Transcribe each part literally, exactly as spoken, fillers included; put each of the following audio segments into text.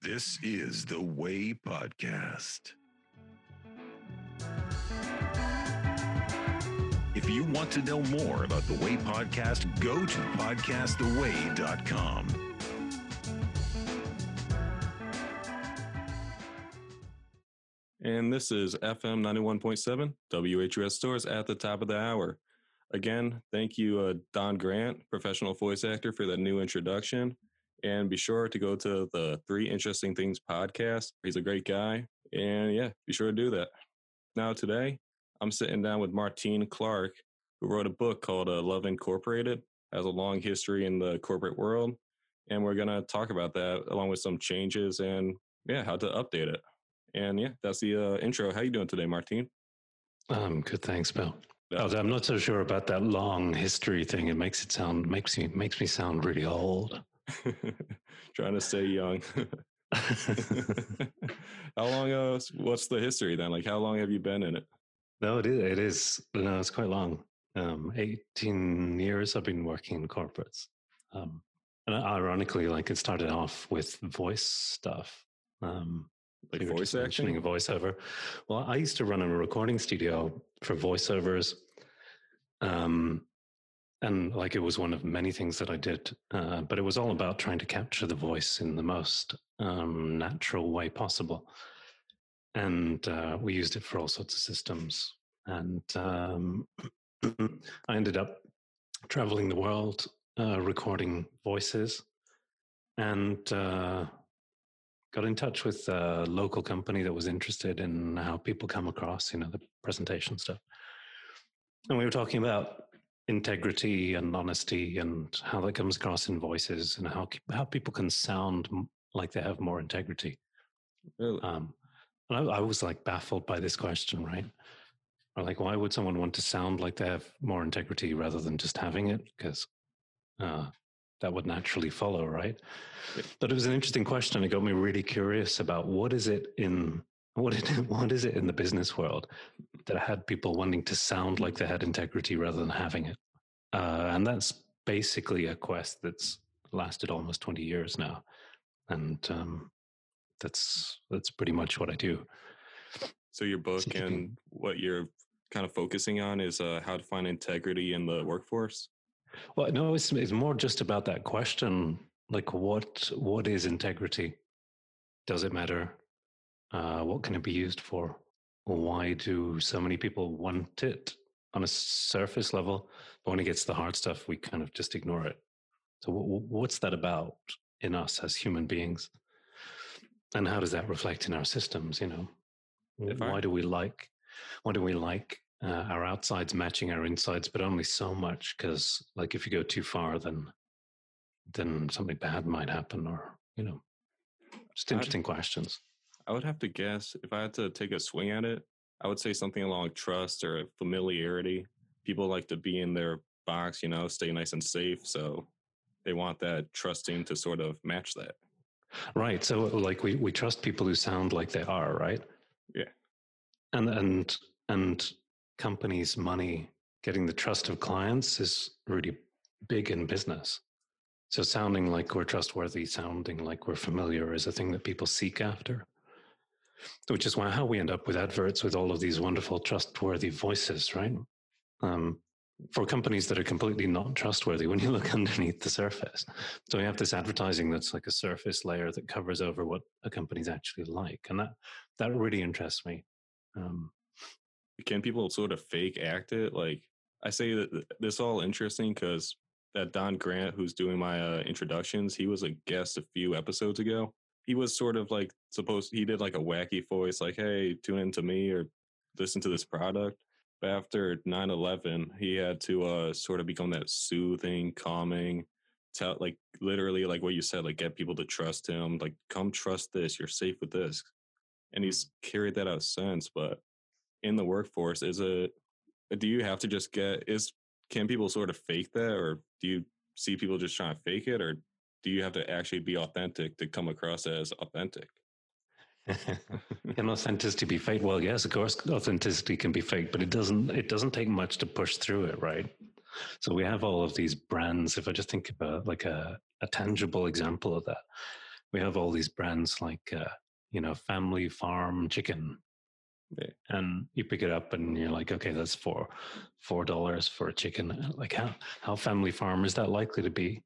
This is the Way Podcast. If you want to know more about the Way Podcast, go to podcast the way dot com. And this is F M ninety-one point seven, W H U S Stores at the top of the hour. Again, thank you, uh, Don Grant, professional voice actor, for that new introduction. And be sure to go to the Three Interesting Things podcast. He's a great guy. And yeah, be sure to do that. Now today, I'm sitting down with Martine Clark, who wrote a book called uh, Love Incorporated. Has a long history in the corporate world. And we're going to talk about that along with some changes and yeah, how to update it. And yeah, that's the uh, intro. How you doing today, Martine? Um, good, thanks, Bill. Oh, I'm not so sure about that long history thing. It makes it sound makes me makes me sound really old. Trying to stay young. How long? Uh, what's the history then? Like, how long have you been in it? No, it is. It is. No, it's quite long. Um, eighteen years I've been working in corporates. Um, and ironically, like it started off with voice stuff. Um, like voice acting, a voiceover. Well, I used to run a recording studio for voiceovers. Um, And like it was one of many things that I did, uh, but it was all about trying to capture the voice in the most um, natural way possible. And uh, we used it for all sorts of systems. And um, I ended up traveling the world, uh, recording voices, and uh, got in touch with a local company that was interested in how people come across, you know, the presentation stuff. And we were talking about integrity and honesty and how that comes across in voices and how how people can sound like they have more integrity. Really? Um, and I, I was like baffled by this question, right? Or like, why would someone want to sound like they have more integrity rather than just having it? Because uh, that would naturally follow, right? Yeah. But it was an interesting question. It got me really curious about what is it in what it what is it in the business world that had people wanting to sound like they had integrity rather than having it. Uh, and that's basically a quest that's lasted almost twenty years now. And um, that's that's pretty much what I do. So your book so and can, what you're kind of focusing on is uh, how to find integrity in the workforce? Well, no, it's, it's more just about that question. Like, what what is integrity? Does it matter? Uh, what can it be used for? Why do so many people want it on a surface level? But when it gets to the hard stuff, we kind of just ignore it. So w- what's that about in us as human beings? And how does that reflect in our systems? You know, if why I... do we like, why do we like uh, our outsides matching our insides, but only so much? Because like if you go too far, then then something bad might happen, or, you know, just interesting I'd... questions. I would have to guess, if I had to take a swing at it, I would say something along trust or familiarity. People like to be in their box, you know, stay nice and safe. So they want that trusting to sort of match that. Right. So like we, we trust people who sound like they are, right? Yeah. And, and, and companies' money, getting the trust of clients is really big in business. So sounding like we're trustworthy, sounding like we're familiar is a thing that people seek after. Which is why how we end up with adverts with all of these wonderful, trustworthy voices, right? Um, for companies that are completely not trustworthy when you look underneath the surface. So we have this advertising that's like a surface layer that covers over what a company's actually like. And that, that really interests me. Um, Can people sort of fake act it? Like, I say that this is all interesting because that Don Grant, who's doing my uh, introductions, he was a guest a few episodes ago. He was sort of like supposed, he did like a wacky voice, like, hey, tune into me or listen to this product. But after nine eleven, he had to uh, sort of become that soothing, calming, tell, like literally like what you said, like get people to trust him, like come trust this, you're safe with this. And he's carried that out since. But in the workforce, is it, do you have to just get, is, can people sort of fake that? Or do you see people just trying to fake it? Or do you have to actually be authentic to come across as authentic? Can authenticity be faked? Well, yes, of course, authenticity can be faked, but it doesn't. It doesn't take much to push through it, right? So we have all of these brands. If I just think about like a, a tangible example of that, we have all these brands like, uh, you know, Family Farm Chicken. Yeah. And you pick it up and you're like, okay, that's four, four dollars for a chicken. Like how, how Family Farm is that likely to be?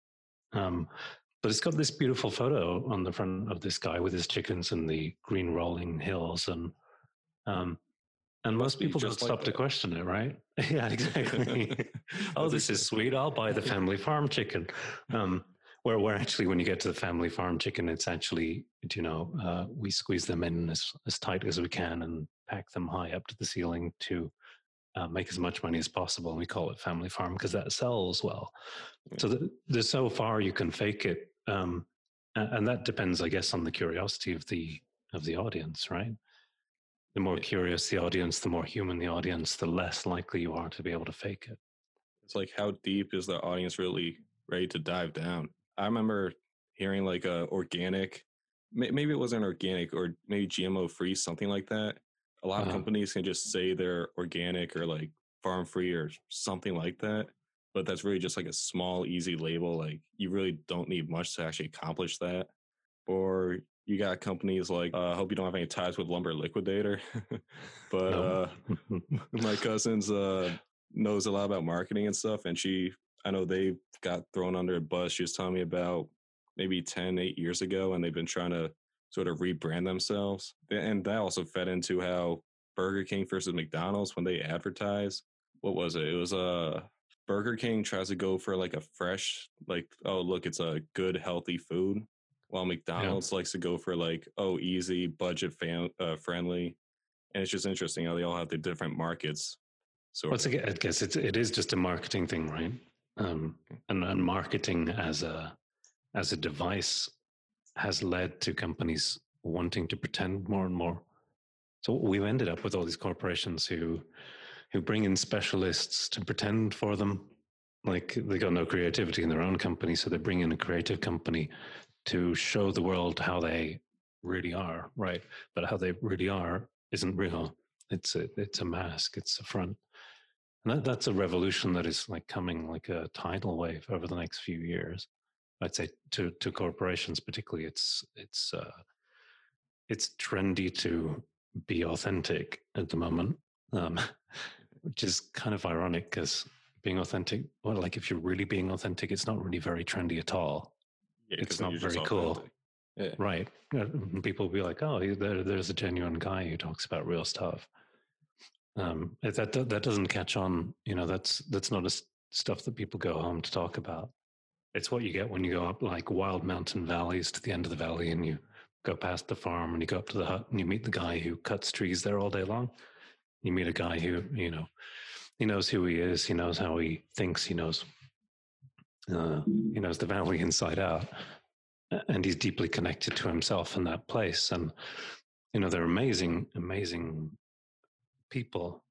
Um, but it's got this beautiful photo on the front of this guy with his chickens and the green rolling hills. And, um, and most people don't stop like to question it, right? Yeah, exactly. Oh, this is sweet. I'll buy the Family Farm chicken. Um, where, where actually, when you get to the Family Farm chicken, it's actually, you know, uh, we squeeze them in as, as tight as we can and pack them high up to the ceiling to uh, make as much money as possible. And we call it Family Farm because that sells well. So the, there's so far you can fake it. Um, and that depends, I guess, on the curiosity of the of the audience, right? The more yeah. curious the audience, the more human the audience, the less likely you are to be able to fake it. It's like, how deep is the audience really ready to dive down? I remember hearing like a organic, maybe it wasn't organic or maybe G M O free, something like that. A lot uh-huh. of companies can just say they're organic or like farm free or something like that. But that's really just like a small, easy label. Like you really don't need much to actually accomplish that. Or you got companies like, uh, I hope you don't have any ties with Lumber Liquidator. but no. uh, my cousin's uh, knows a lot about marketing and stuff. And she, I know they got thrown under a bus. She was telling me about maybe ten, eight years ago, and they've been trying to sort of rebrand themselves. And that also fed into how Burger King versus McDonald's, when they advertise, what was it? It was a uh, Burger King tries to go for like a fresh, like, oh, look, it's a good, healthy food. While McDonald's yeah. likes to go for like, oh, easy, budget fam- uh, friendly. And it's just interesting how they all have the different markets. So well, I guess it's, it is just a marketing thing, right? Um, and, and marketing as a as a device has led to companies wanting to pretend more and more. So we've ended up with all these corporations who who bring in specialists to pretend for them. Like they got no creativity in their own company, so they bring in a creative company to show the world how they really are, right? But how they really are isn't real. It's a, it's a mask, it's a front. And that, that's a revolution that is like coming like a tidal wave over the next few years. I'd say to to corporations particularly, it's it's uh, it's trendy to be authentic at the moment, um, which is kind of ironic because being authentic, well, like if you're really being authentic, it's not really very trendy at all. Yeah, it's not very cool. Yeah. Right. People will be like, oh, there, there's a genuine guy who talks about real stuff. Um, that that doesn't catch on. You know, that's that's not a, stuff that people go home to talk about. It's what you get when you go up like wild mountain valleys to the end of the valley and you go past the farm and you go up to the hut and you meet the guy who cuts trees there all day long. You meet a guy who, you know, he knows who he is. He knows how he thinks. He knows, uh, he knows the valley inside out. And he's deeply connected to himself in that place. And, you know, they're amazing, amazing people.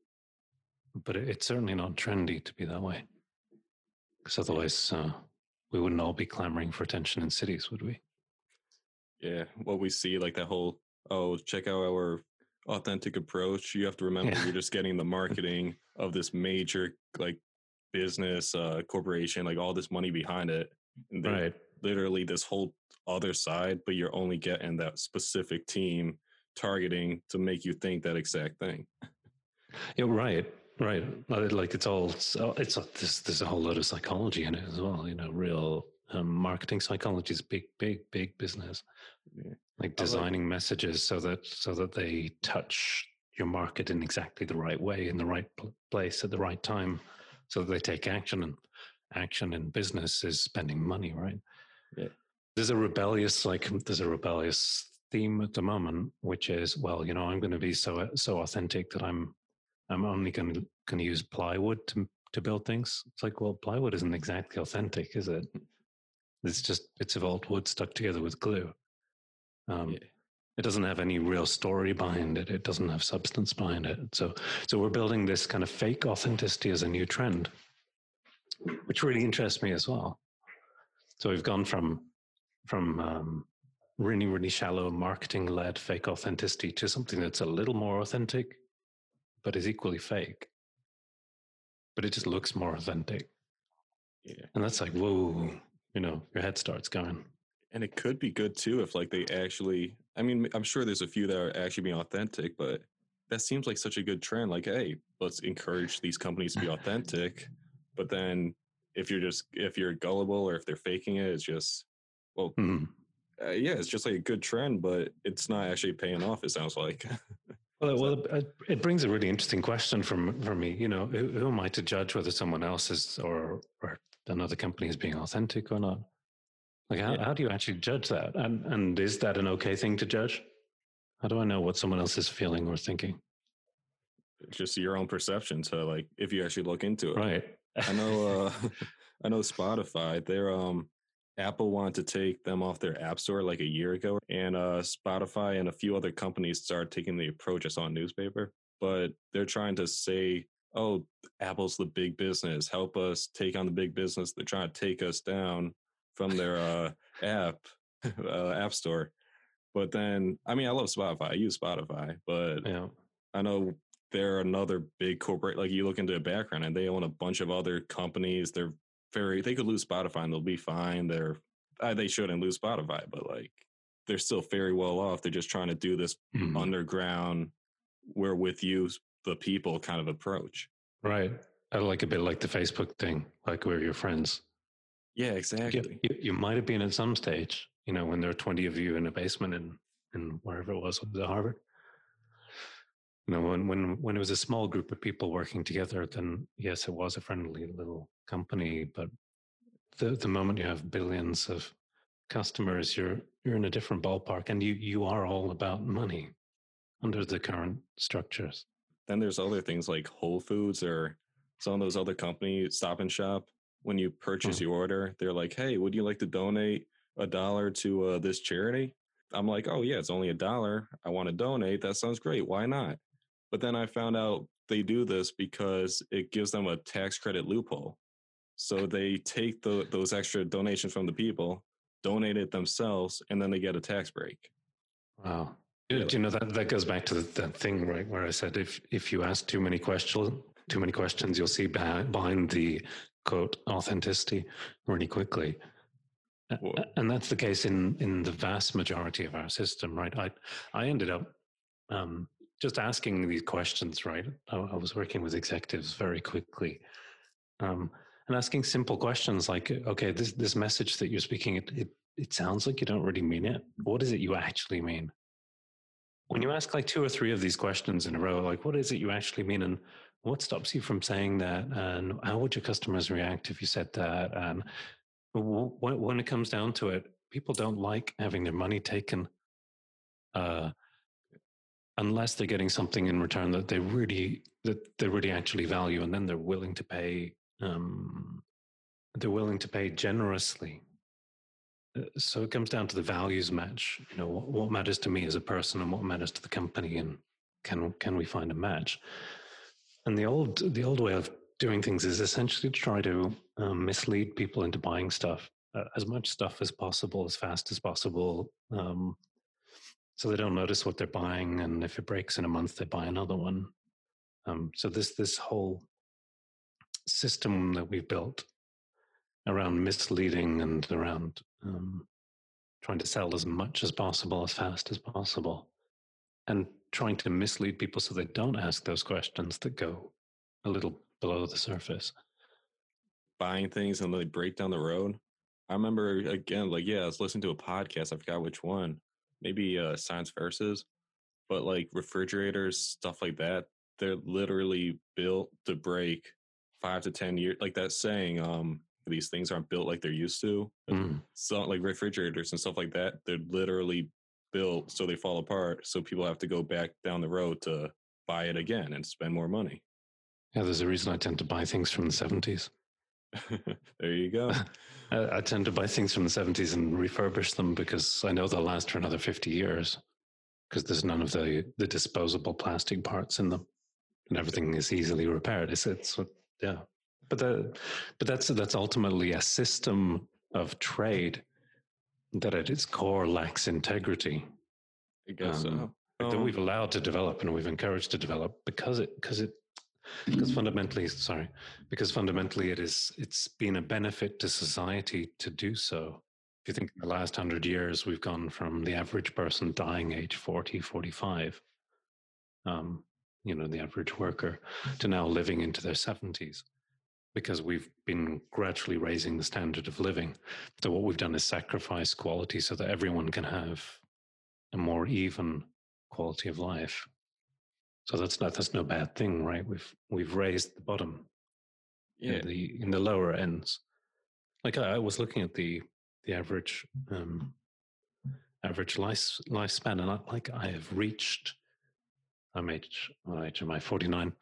But it's certainly not trendy to be that way. Because otherwise, uh, we wouldn't all be clamoring for attention in cities, would we? Yeah, what we see, like that whole, oh, check out our authentic approach. You have to remember yeah. you're just getting the marketing of this major, like, business, uh, corporation, like all this money behind it. And right. Literally this whole other side, but you're only getting that specific team targeting to make you think that exact thing. Yeah, right. Right, like it's all it's, it's a, there's, there's a whole lot of psychology in it as well. You know, real um, marketing psychology is big, big, big business. Yeah. Like designing like messages so that so that they touch your market in exactly the right way, in the right pl- place at the right time, so that they take action. And action in business is spending money, right? Yeah. There's a rebellious like there's a rebellious theme at the moment, which is, well, you know, I'm going to be so so authentic that I'm. I'm only going to going to use plywood to to build things. It's like, well, plywood isn't exactly authentic, is it? It's just bits of old wood stuck together with glue. Um, yeah. It doesn't have any real story behind it. It doesn't have substance behind it. So, so we're building this kind of fake authenticity as a new trend, which really interests me as well. So we've gone from from um, really, really shallow marketing-led fake authenticity to something that's a little more authentic, but is equally fake. But it just looks more authentic. Yeah. And that's like, whoa, you know, your head starts going. And it could be good too if like they actually, I mean, I'm sure there's a few that are actually being authentic, but that seems like such a good trend. Like, hey, let's encourage these companies to be authentic. But then if you're just, if you're gullible or if they're faking it, it's just, well, Mm. uh, yeah, it's just like a good trend, but it's not actually paying off, it sounds like. Well, well, it, it brings a really interesting question from for me. You know, who, who am I to judge whether someone else is or or another company is being authentic or not? Like, how, Yeah. how do you actually judge that? And and is that an okay thing to judge? How do I know what someone else is feeling or thinking? It's just your own perception. So like, if you actually look into it, Right. I know, uh, I know Spotify, they're, um, Apple wanted to take them off their app store like a year ago, and uh, Spotify and a few other companies started taking the approach I saw in newspaper, but they're trying to say, oh, Apple's the big business, help us take on the big business. They're trying to take us down from their uh, app, uh, app store. But then, I mean, I love Spotify. I use Spotify, but Yeah. I know they're another big corporate. Like you look into their background, and they own a bunch of other companies. They're very. They could lose Spotify, and they'll be fine. They're. Uh, they shouldn't lose Spotify, but like they're still very well off. They're just trying to do this Mm. underground, we're with you, the people kind of approach. Right. I like a bit like the Facebook thing, like we're your friends. Yeah, exactly. You, you, you might have been at some stage, you know, when there are twenty of you in a basement in, in wherever it was, was it Harvard? You know, when, when, when it was a small group of people working together, then yes, it was a friendly little company. But the, the moment you have billions of customers, you're, you're in a different ballpark, and you, you are all about money under the current structures. Then there's other things like Whole Foods or some of those other companies, Stop and Shop. When you purchase Mm. your order, they're like, hey, would you like to donate a dollar to uh, this charity? I'm like, oh, yeah, it's only a dollar. I want to donate. That sounds great. Why not? But then I found out they do this because it gives them a tax credit loophole. So they take the, those extra donations from the people, donate it themselves, and then they get a tax break. Wow. Yeah. Do you know that that goes back to the, that thing, right, where I said if if you ask too many questions, too many questions, you'll see behind, behind the quote authenticity really quickly. Whoa. And that's the case in in the vast majority of our system, right? I I ended up um, just asking these questions, right? I, I was working with executives very quickly, um, and asking simple questions like, okay, this this message that you're speaking, it, it it sounds like you don't really mean it. What is it you actually mean? When you ask like two or three of these questions in a row, like what is it you actually mean, and what stops you from saying that, and how would your customers react if you said that? And when, when it comes down to it, people don't like having their money taken uh, unless they're getting something in return that they really that they really actually value, and then they're willing to pay. Um, they're willing to pay generously. So it comes down to the values match. You know, what, what matters to me as a person, and what matters to the company, and can can we find a match? And the old the old way of doing things is essentially to try to um, mislead people into buying stuff, uh, as much stuff as possible, as fast as possible, um, so they don't notice what they're buying, and if it breaks in a month, they buy another one. Um, so this this whole system that we've built around misleading and around um, trying to sell as much as possible, as fast as possible, and trying to mislead people so they don't ask those questions that go a little below the surface. Buying things and they break down the road. I remember, again, like, yeah, I was listening to a podcast. I forgot which one. Maybe uh, Science Versus. But like refrigerators, stuff like that, they're literally built to break five to ten years. Like that saying, um, these things aren't built like they're used to. Mm. So like refrigerators and stuff like that, they're literally built so they fall apart. So people have to go back down the road to buy it again and spend more money. Yeah, there's a reason I tend to buy things from the seventies. There you go. I, I tend to buy things from the seventies and refurbish them because I know they'll last for another fifty years. Because there's none of the, the disposable plastic parts in them, and everything is easily repaired. It's, it's yeah, but the, but that's that's ultimately a system of trade that at its core lacks integrity. I guess um, so. That Um, we've allowed to develop and we've encouraged to develop because it because it because fundamentally sorry because fundamentally it is it's been a benefit to society to do so. If you think in the last hundred years, we've gone from the average person dying age forty, forty-five, um, you know, the average worker, to now living into their seventies, because we've been gradually raising the standard of living. So what we've done is sacrifice quality so that everyone can have a more even quality of life. So that's not, that's no bad thing, right? We've we've raised the bottom Yeah. in the in the lower ends. Like I, I was looking at the the average um, average life lifespan, and I, like I have reached. I'm age. What age am I? forty-nine.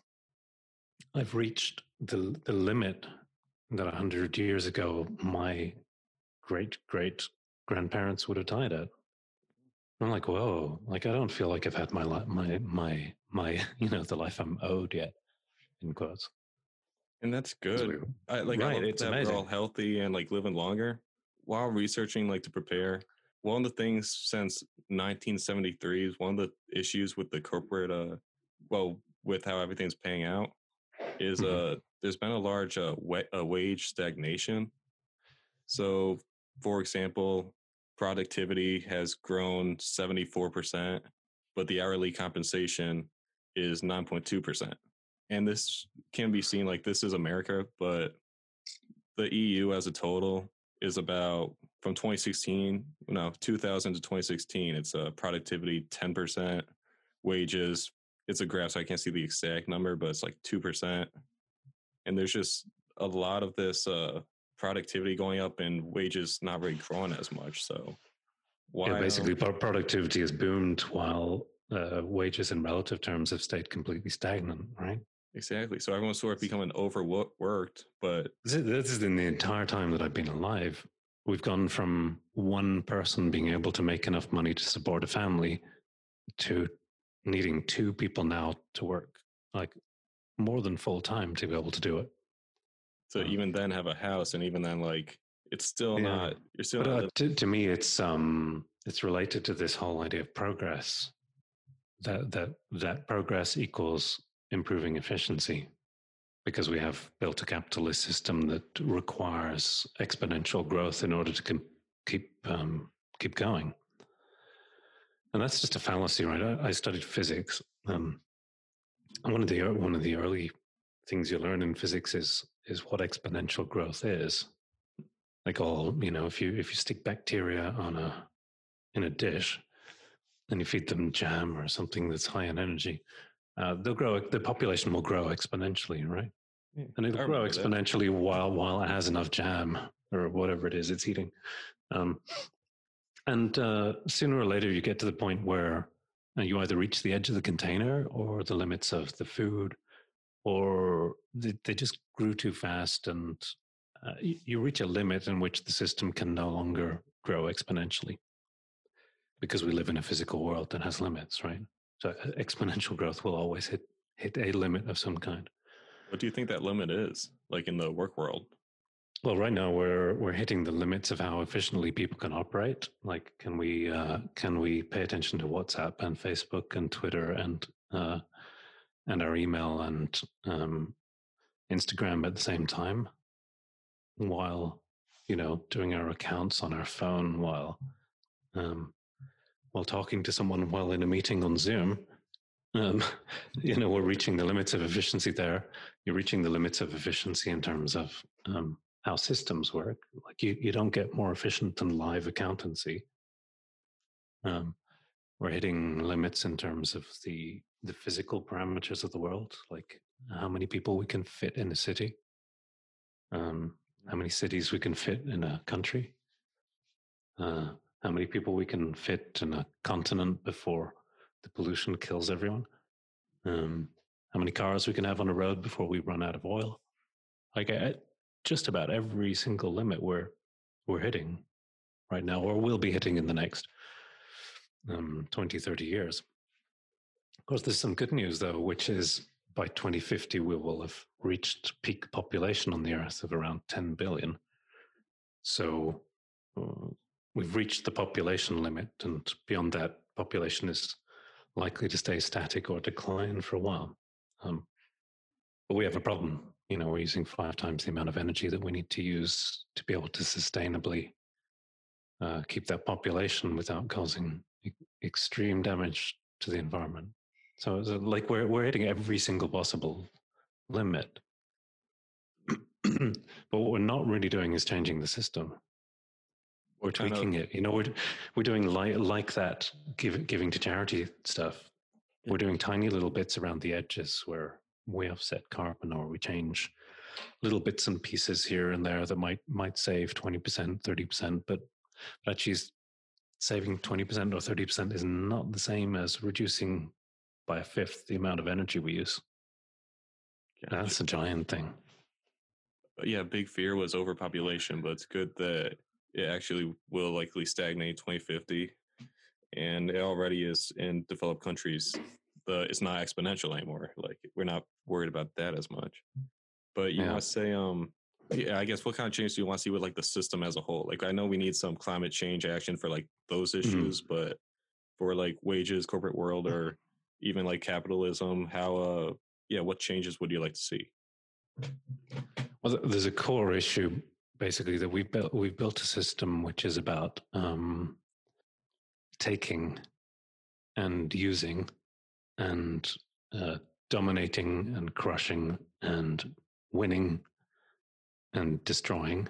I've reached the the limit that a hundred years ago my great great grandparents would have died at. I'm like, whoa! Like I don't feel like I've had my li- my my my you know the life I'm owed yet, in quotes. And that's 'Cause good. we- I like I right, love it's that we're all amazing. healthy and like living longer. While researching like to prepare, one of the things since nineteen seventy-three is one of the issues with the corporate uh well with how everything's paying out is Mhm. uh there's been a large uh, wa- uh wage stagnation. So for example, productivity has grown seventy-four percent, but the hourly compensation is nine point two percent. And this can be seen like this is America, but the E U as a total is about from twenty sixteen, no, two thousand to twenty sixteen, it's a productivity ten percent, wages, it's a graph, so I can't see the exact number, but it's like two percent. And there's just a lot of this uh, productivity going up and wages not really growing as much. So Yeah, why? basically, Um, pro- productivity has boomed while uh, wages in relative terms have stayed completely stagnant, right? exactly. So everyone's sort of becoming overworked, but This is, this is in the entire time that I've been alive. We've gone from one person being able to make enough money to support a family to needing two people now to work like more than full time to be able to do it. to Uh, even then have a house, and even then, like it's still yeah, not. You're still but not uh, living. to, to me, it's um, it's related to this whole idea of progress. That that that progress equals improving efficiency, because we have built a capitalist system that requires exponential growth in order to com- keep um, keep going. And that's just a fallacy, right? I, I studied physics. Um, one of the one of the early things you learn in physics is is what exponential growth is. Like all, you know, if you if you stick bacteria on a in a dish and you feed them jam or something that's high in energy, uh, they'll grow. The population will grow exponentially, right? Yeah, And it'll I grow remember that. exponentially while while it has enough jam or whatever it is it's eating. Um, and uh, sooner or later, you get to the point where uh, you either reach the edge of the container or the limits of the food, or they, they just grew too fast, and uh, you, you reach a limit in which the system can no longer grow exponentially, because we live in a physical world that has limits, right? So uh, exponential growth will always hit hit a limit of some kind. What do you think that limit is, like in the work world? Well, right now we're we're hitting the limits of how efficiently people can operate. Like, can we uh, can we pay attention to WhatsApp and Facebook and Twitter and uh, and our email and um, Instagram at the same time, while you know doing our accounts on our phone, while um, while talking to someone while in a meeting on Zoom? Um, you know, we're reaching the limits of efficiency there. You're reaching the limits of efficiency in terms of um, how systems work. Like you, you don't get more efficient than live accountancy. Um, we're hitting limits in terms of the the physical parameters of the world, like how many people we can fit in a city, um, how many cities we can fit in a country, uh, how many people we can fit in a continent before the pollution kills everyone. Um, how many cars we can have on the road before we run out of oil. Like at just about every single limit we're we're hitting right now, or will be hitting in the next um, twenty, thirty years. Of course, there's some good news though, which is by twenty fifty we will have reached peak population on the Earth of around ten billion. So uh, we've reached the population limit, and beyond that, population is likely to stay static or decline for a while. Um, but we have a problem. You know, we're using five times the amount of energy that we need to use to be able to sustainably uh, keep that population without causing e- extreme damage to the environment. So it's like we're we're hitting every single possible limit. But what we're not really doing is changing the system. We're What kind tweaking of it. You know, we're we're doing like like that give, giving to charity stuff. We're doing tiny little bits around the edges where we offset carbon, or we change little bits and pieces here and there that might might save twenty percent, thirty percent, but but actually saving twenty percent or thirty percent is not the same as reducing by a fifth the amount of energy we use. Gotcha. That's a giant thing. Yeah, big fear was overpopulation, but it's good that it actually will likely stagnate twenty fifty, and it already is in developed countries. The it's not exponential anymore. Like we're not worried about that as much. But you Yeah. want to say, um, yeah, I guess what kind of change do you want to see with like the system as a whole? Like I know we need some climate change action for like those issues, mm-hmm. but for like wages, corporate world, or even like capitalism, how uh yeah, what changes would you like to see? Well, there's a core issue basically that we've built. We've built a system which is about um, taking and using and uh, dominating and crushing and winning and destroying,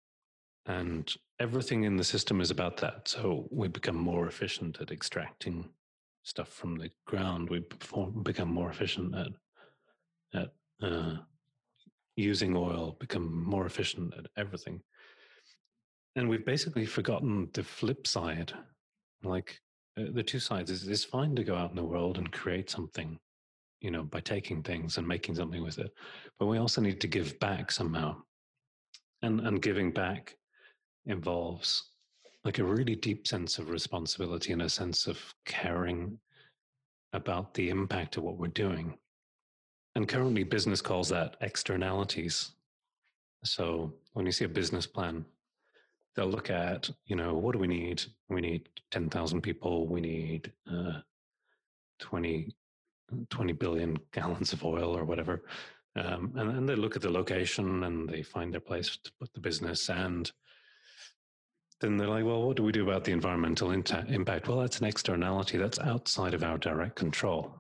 and everything in the system is about that. So we become more efficient at extracting stuff from the ground. We perform, become more efficient at at uh, using oil, become more efficient at everything. And we've basically forgotten the flip side. Like uh, the two sides is it's fine to go out in the world and create something, you know, by taking things and making something with it. But we also need to give back somehow. And and giving back involves like a really deep sense of responsibility and a sense of caring about the impact of what we're doing. And currently business calls that externalities. So when you see a business plan, they'll look at, you know, what do we need? We need ten thousand people. We need uh, twenty, twenty billion gallons of oil or whatever. Um, and then they look at the location and they find their place to put the business. And then they're like, well, what do we do about the environmental impact? Well, that's an externality that's outside of our direct control.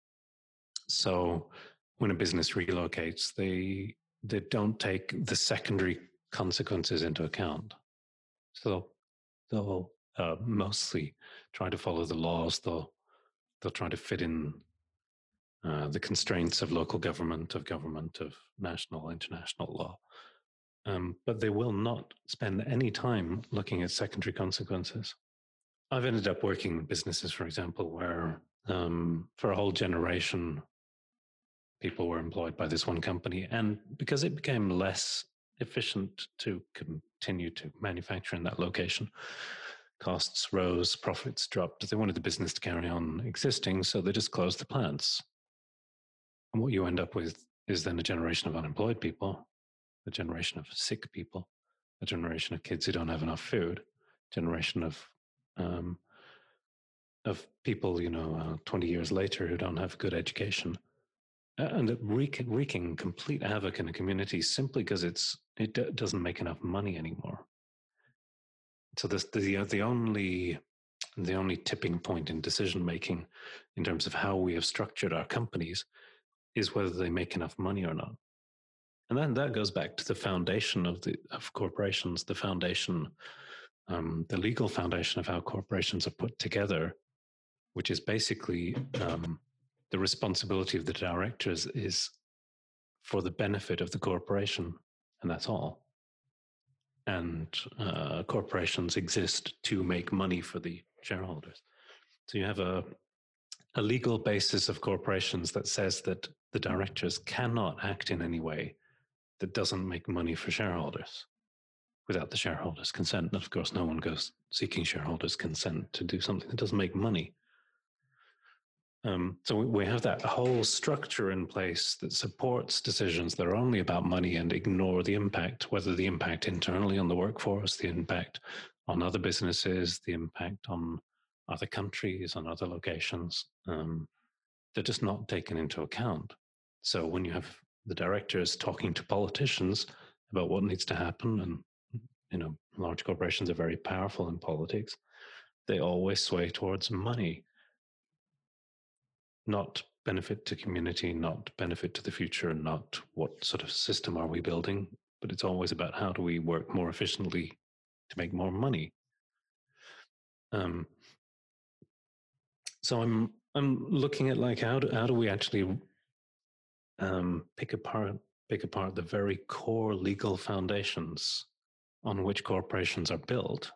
So when a business relocates, they they don't take the secondary consequences into account. So they'll uh, mostly try to follow the laws. They'll they'll try to fit in uh, the constraints of local government, of government, of national, international law. Um, but they will not spend any time looking at secondary consequences. I've ended up working in businesses, for example, where um, for a whole generation, people were employed by this one company. And because it became less efficient to continue to manufacture in that location, costs rose, profits dropped. They wanted the business to carry on existing, so they just closed the plants. And what you end up with is then a generation of unemployed people, a generation of sick people, a generation of kids who don't have enough food, a generation of um, of people, you know, uh, twenty years later who don't have good education, and wreak, wreaking complete havoc in a community simply because it's it d- doesn't make enough money anymore. So this, the the only the only tipping point in decision making, in terms of how we have structured our companies, is whether they make enough money or not. And then that goes back to the foundation of the of corporations, the foundation, um, the legal foundation of how corporations are put together, which is basically um, the responsibility of the directors is for the benefit of the corporation, and that's all. And uh, corporations exist to make money for the shareholders. So you have a, a legal basis of corporations that says that the directors cannot act in any way that doesn't make money for shareholders without the shareholders' consent. And of course, no one goes seeking shareholders' consent to do something that doesn't make money. Um, so we have that whole structure in place that supports decisions that are only about money and ignore the impact, whether the impact internally on the workforce, the impact on other businesses, the impact on other countries, on other locations. Um, they're just not taken into account. So when you have the directors talking to politicians about what needs to happen and you know, large corporations are very powerful in politics. They always sway towards money, not benefit to community, not benefit to the future, not what sort of system are we building, but it's always about how do we work more efficiently to make more money. Um, so I'm I'm looking at like how do how do we actually um, pick apart pick apart the very core legal foundations on which corporations are built,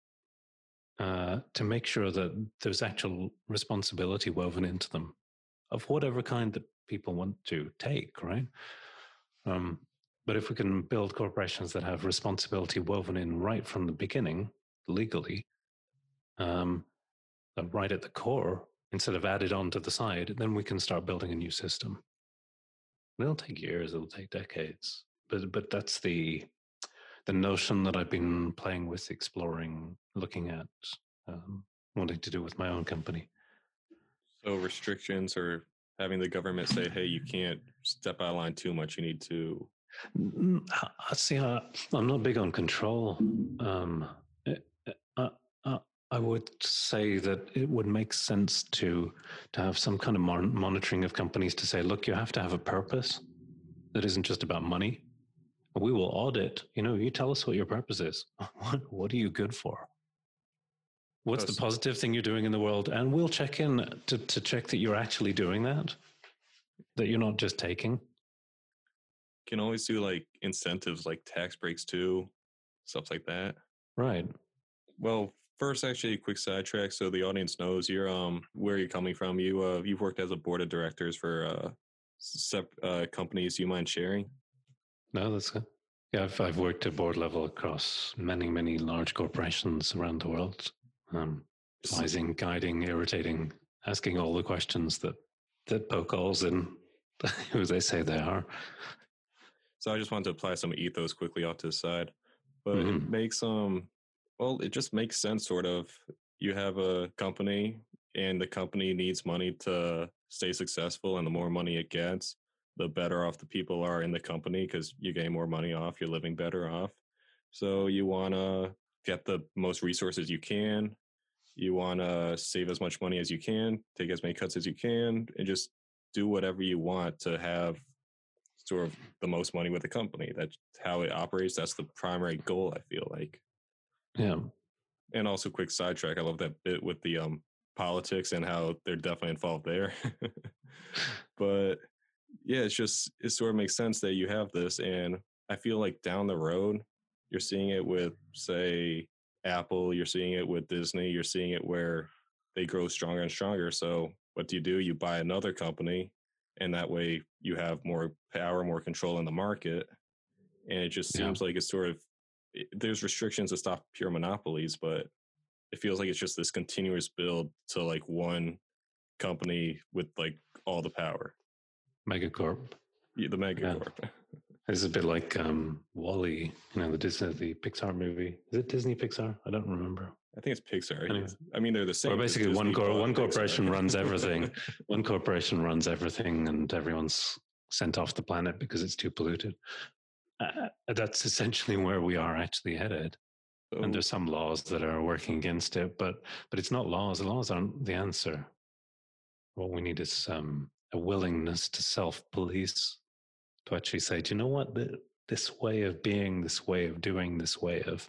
uh, to make sure that there's actual responsibility woven into them of whatever kind that people want to take, right? Um, but if we can build corporations that have responsibility woven in right from the beginning, legally, um, right at the core, instead of added on to the side, then we can start building a new system. It'll take years, it'll take decades, but but that's the the notion that I've been playing with, exploring, looking at, um, wanting to do with my own company. So restrictions or having the government say, hey, you can't step out of line too much. You need to. I see. Uh, I'm not big on control. Um, I, I, I would say that it would make sense to to have some kind of mon- monitoring of companies to say, look, you have to have a purpose that isn't just about money. We will audit. You know, you tell us what your purpose is. What What are you good for? What's the positive thing you're doing in the world? And we'll check in to, to check that you're actually doing that, that you're not just taking. Can always do like incentives like tax breaks too, stuff like that. Right. Well, first, actually, a quick sidetrack so the audience knows you're um where you're coming from. You uh you've worked as a board of directors for uh, sep- uh companies. Do you mind sharing? No, that's good. Yeah, I've I've worked at board level across many many large corporations around the world. Um, advising, guiding, irritating, asking all the questions that, that poke holes in who they say they are. So I just wanted to apply some ethos quickly off to the side. But mm-hmm. it makes, um, well, it just makes sense, sort of. You have a company, and the company needs money to stay successful, and the more money it gets, the better off the people are in the company because you're getting more money off, you're living better off. So you want to get the most resources you can. You want to save as much money as you can, take as many cuts as you can, and just do whatever you want to have sort of the most money with the company. That's how it operates. That's the primary goal, I feel like. Yeah. And also, quick sidetrack, I love that bit with the um, politics and how they're definitely involved there. But yeah, it's just, it sort of makes sense that you have this. And I feel like down the road, you're seeing it with, say, Apple, you're seeing it with Disney, you're seeing it where they grow stronger and stronger. So what do you do? You buy another company, and that way you have more power, more control in the market. And it just seems yeah. like it's sort of, it, there's restrictions to stop pure monopolies, but it feels like it's just this continuous build to like one company with like all the power. Megacorp. Yeah, the Megacorp. Yeah. It's a bit like um, WALL-E, you know, the Disney, the Pixar movie. Is it Disney Pixar? I don't remember. I think it's Pixar. Anyway. I mean, they're the same. Or basically, one cor- one corporation runs everything. One corporation runs everything, and everyone's sent off the planet because it's too polluted. Uh, that's essentially where we are actually headed. Oh. And there's some laws that are working against it, but but it's not laws. The laws aren't the answer. What we need is um, a willingness to self-police. To actually say, do you know what, the, this way of being, this way of doing, this way of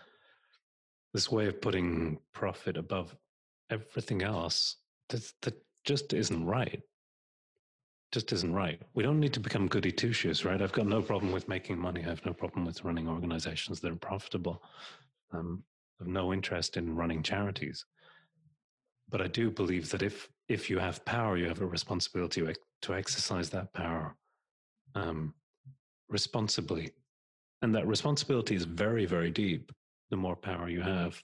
this way of putting profit above everything else, that, that just isn't right. Just isn't right. We don't need to become goody two-shoes, right? I've got no problem with making money. I have no problem with running organizations that are profitable. Um, I have no interest in running charities. But I do believe that if if you have power, you have a responsibility to, to exercise that power Um, responsibly. And that responsibility is very, very deep, the more power you have.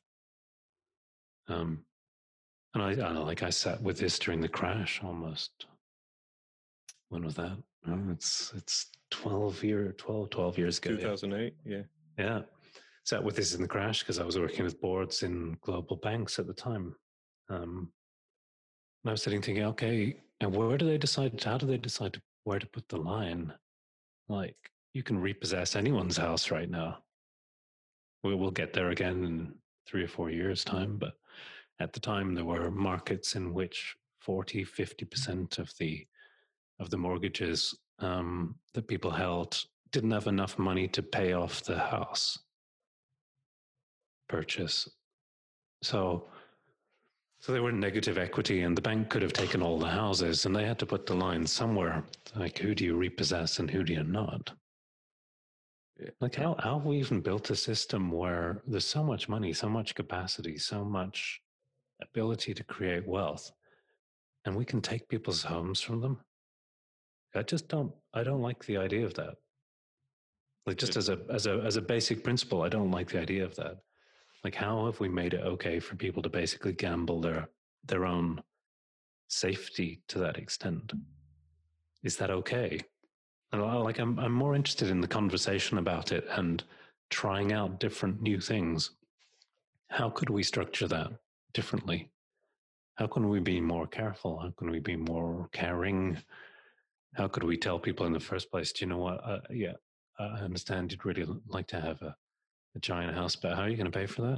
Um, and I, I like I sat with this during the crash almost. When was that? Oh, it's it's twelve year, twelve, twelve years ago. two thousand eight, yeah. Yeah. Sat with this in the crash because I was working with boards in global banks at the time. Um, and I was sitting thinking, okay, and where do they decide, how do they decide where to put the line? Like, you can repossess anyone's house right now. we will get there again in three or four years' time. But at the time, there were markets in which forty, fifty percent of the of the mortgages um, that people held didn't have enough money to pay off the house purchase. So, so they were negative equity, and the bank could have taken all the houses, and they had to put the line somewhere. Like, who do you repossess and who do you not? Yeah. Like, how, how have we even built a system where there's so much money, so much capacity, so much ability to create wealth, and we can take people's homes from them? I just don't, I don't like the idea of that. Like, just as a, as a, as a basic principle, I don't like the idea of that. Like, how have we made it okay for people to basically gamble their, their own safety to that extent? Is that okay? And like, I'm, I'm more interested in the conversation about it and trying out different new things. How could we structure that differently? How can we be more careful? How can we be more caring? How could we tell people in the first place, do you know what? Uh, yeah, I understand you'd really like to have a, a giant house, but how are you going to pay for that?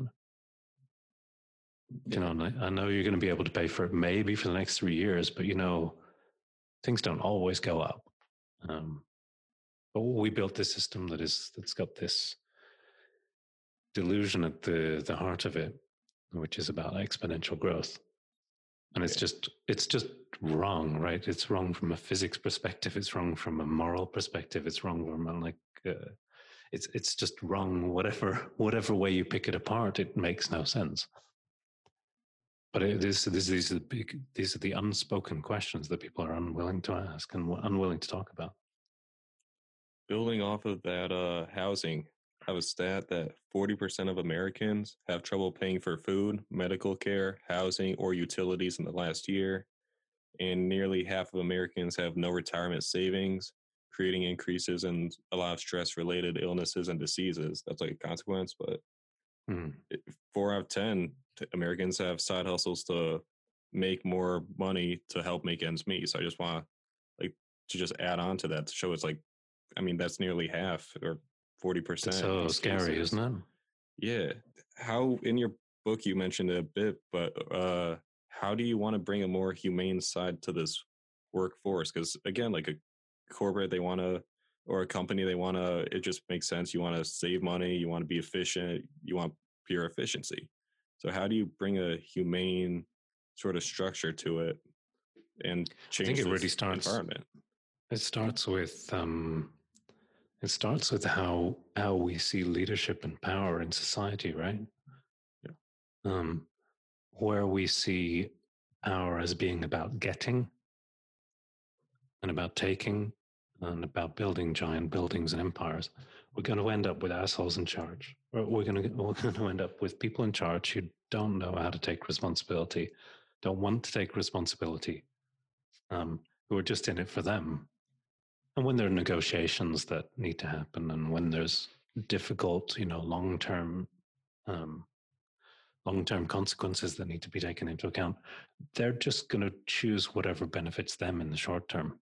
You know, I know you're going to be able to pay for it maybe for the next three years, but you know, things don't always go up. Um, but we built this system that is that's got this delusion at the the heart of it, which is about exponential growth. And it's just, it's just wrong, right? It's wrong from a physics perspective. It's wrong from a moral perspective. It's wrong from a, like, uh, it's it's just wrong. Whatever whatever way you pick it apart, it makes no sense. But it is, this, these are the big, these are the unspoken questions that people are unwilling to ask and unwilling to talk about. Building off of that uh, housing, I have a stat that forty percent of Americans have trouble paying for food, medical care, housing, or utilities in the last year. And nearly half of Americans have no retirement savings, creating increases in a lot of stress-related illnesses and diseases. That's like a consequence, but mm. four out of ten Americans have side hustles to make more money to help make ends meet. So I just want to like to just add on to that to show it's like, I mean, that's nearly half or forty percent. It's so scary, cases. Isn't it? Yeah. How in your book you mentioned it a bit, but uh, how do you want to bring a more humane side to this workforce? Because again, like a corporate, they want to, or a company, they want to, it just makes sense. You want to save money, you want to be efficient, you want pure efficiency. So how do you bring a humane sort of structure to it and change I think it really starts, environment? It starts with um, it starts with how how we see leadership and power in society, right? Yeah. Um, where we see power as being about getting and about taking and about building giant buildings and empires, we're going to end up with assholes in charge. We're going to we're going to end up with people in charge who don't know how to take responsibility, don't want to take responsibility, um, who are just in it for them. And when there are negotiations that need to happen, and when there's difficult, you know, long-term, um, long-term consequences that need to be taken into account, they're just going to choose whatever benefits them in the short term.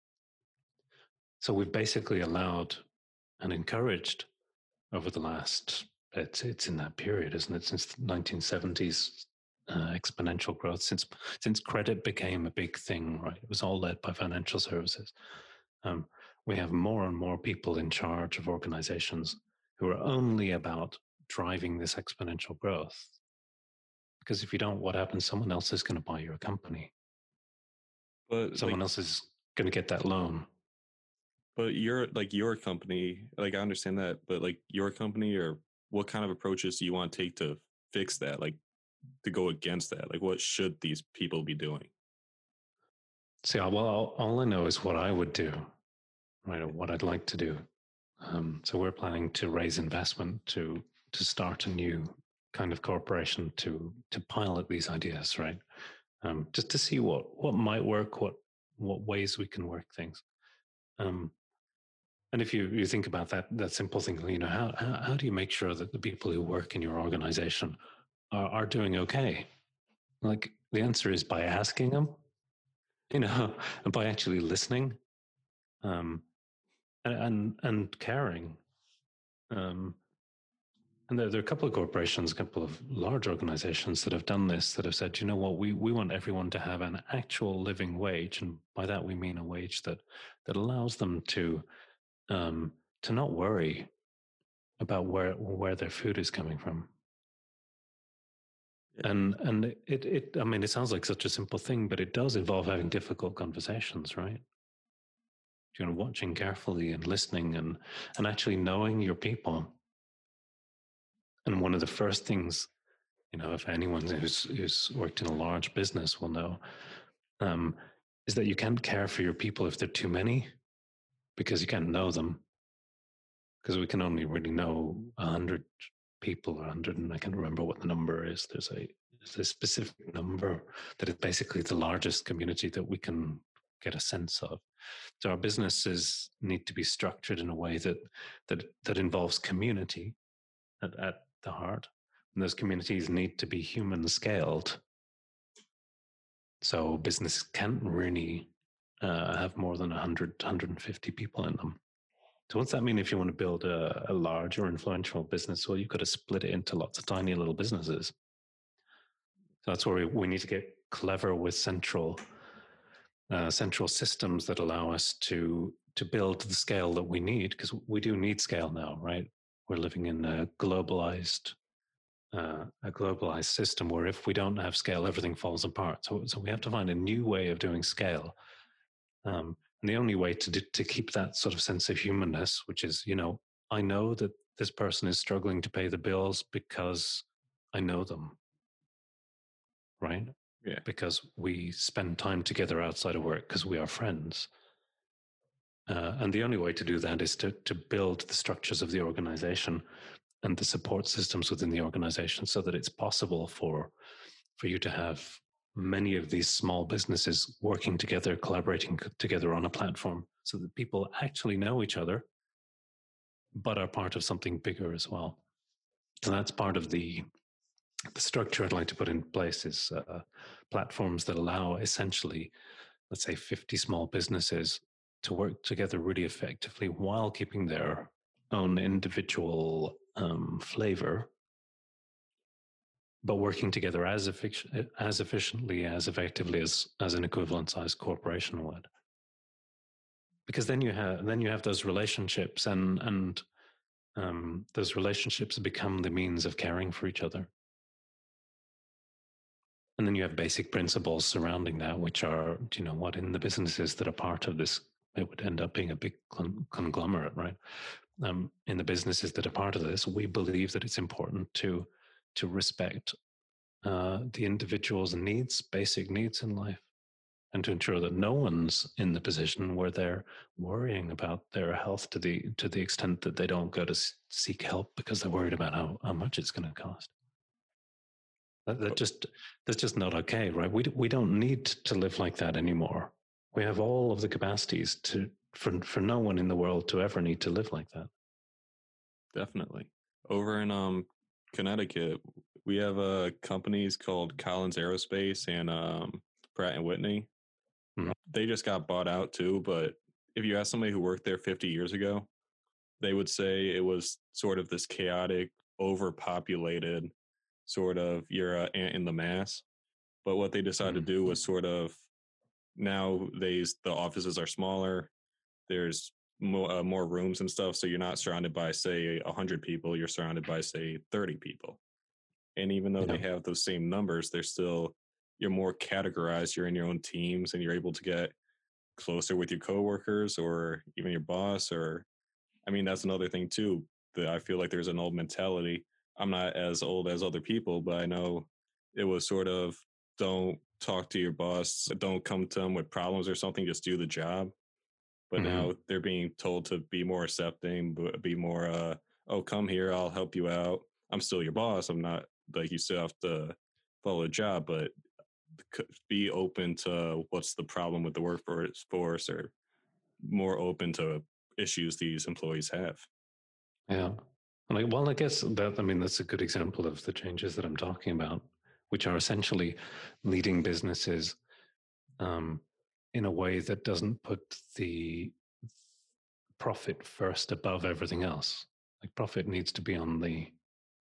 So we've basically allowed and encouraged over the last, it's, it's in that period, isn't it, since the nineteen seventies, uh, exponential growth, since since credit became a big thing, right? It was all led by financial services. Um, we have more and more people in charge of organizations who are only about driving this exponential growth. Because if you don't, what happens? Someone else is going to buy your company. But someone like, else is going to get that loan. But you're like your company, like I understand that, but like your company, or what kind of approaches do you want to take to fix that? Like to go against that? Like what should these people be doing? See, well, all I know is what I would do, right? Or what I'd like to do. Um, so we're planning to raise investment to to start a new kind of corporation to to pilot these ideas, right? Um, just to see what what might work, what what ways we can work things. Um, and if you, you think about that that simple thing, you know, how, how how do you make sure that the people who work in your organization are, are doing okay? Like the answer is by asking them, you know, and by actually listening, um, and and, and caring. Um, And there, there are a couple of corporations, a couple of large organizations that have done this, that have said, you know what, we, we want everyone to have an actual living wage. And by that, we mean a wage that, that allows them to, um, to not worry about where, where their food is coming from. Yeah. And, and it, it, I mean, it sounds like such a simple thing, but it does involve having difficult conversations, right? You know, watching carefully and listening and, and actually knowing your people. And one of the first things, you know, if anyone who's, who's worked in a large business will know, um, is that you can't care for your people if they're too many, because you can't know them. Because we can only really know a hundred people, or a hundred, and I can't remember what the number is. There's a, there's a specific number that is basically the largest community that we can get a sense of. So our businesses need to be structured in a way that that that involves community at, at the heart. And those communities need to be human scaled. So business can't really uh, have more than one hundred, one hundred fifty people in them. So what's that mean if you want to build a, a large or influential business? Well, you've got to split it into lots of tiny little businesses. So that's where we, we need to get clever with central uh, central systems that allow us to to build the scale that we need, because we do need scale now, right? We're living in a globalized uh, a globalized system where if we don't have scale, everything falls apart. So, so we have to find a new way of doing scale. Um, and the only way to do, to keep that sort of sense of humanness, which is, you know, I know that this person is struggling to pay the bills because I know them, right? Yeah. Because we spend time together outside of work, because we are friends. Uh, and the only way to do that is to to build the structures of the organization and the support systems within the organization, so that it's possible for for you to have many of these small businesses working together, collaborating together on a platform, so that people actually know each other, but are part of something bigger as well. And that's part of the the structure I'd like to put in place, is uh, platforms that allow essentially, let's say, fifty small businesses to work together really effectively while keeping their own individual um, flavor, but working together as effic- as efficiently, as effectively as as an equivalent sized corporation would. Because then you have then you have those relationships, and and um, those relationships become the means of caring for each other. And then you have basic principles surrounding that, which are, you know, what in the businesses that are part of this, it would end up being a big con- conglomerate, right? Um, in the businesses that are part of this, we believe that it's important to to respect uh, the individual's needs, basic needs in life, and to ensure that no one's in the position where they're worrying about their health to the to the extent that they don't go to seek help because they're worried about how, how much it's going to cost. That, that just that's just not okay, right? We we don't need to live like that anymore. We have all of the capacities to for for no one in the world to ever need to live like that. Definitely. Over in um Connecticut, we have uh companies called Collins Aerospace and um Pratt and Whitney. Mm-hmm. They just got bought out too, but if you ask somebody who worked there fifty years ago, they would say it was sort of this chaotic, overpopulated sort of you're an ant in the mass. But what they decided mm-hmm. to do was sort of, nowadays the offices are smaller. There's more, uh, more rooms and stuff. So you're not surrounded by, say, one hundred people. You're surrounded by, say, thirty people. And even though yeah. they have those same numbers, they're still, you're more categorized. You're in your own teams and you're able to get closer with your coworkers or even your boss. Or, I mean, that's another thing too, that I feel like there's an old mentality. I'm not as old as other people, but I know it was sort of, don't talk to your boss, don't come to them with problems or something, just do the job. But mm-hmm. now they're being told to be more accepting, be more, uh, oh, come here, I'll help you out. I'm still your boss. I'm not, like, you still have to follow a job, but be open to what's the problem with the workforce force, or more open to issues these employees have. Yeah. Like, well, I guess that, I mean, that's a good example of the changes that I'm talking about, which are essentially leading businesses um, in a way that doesn't put the profit first above everything else. Like, profit needs to be on the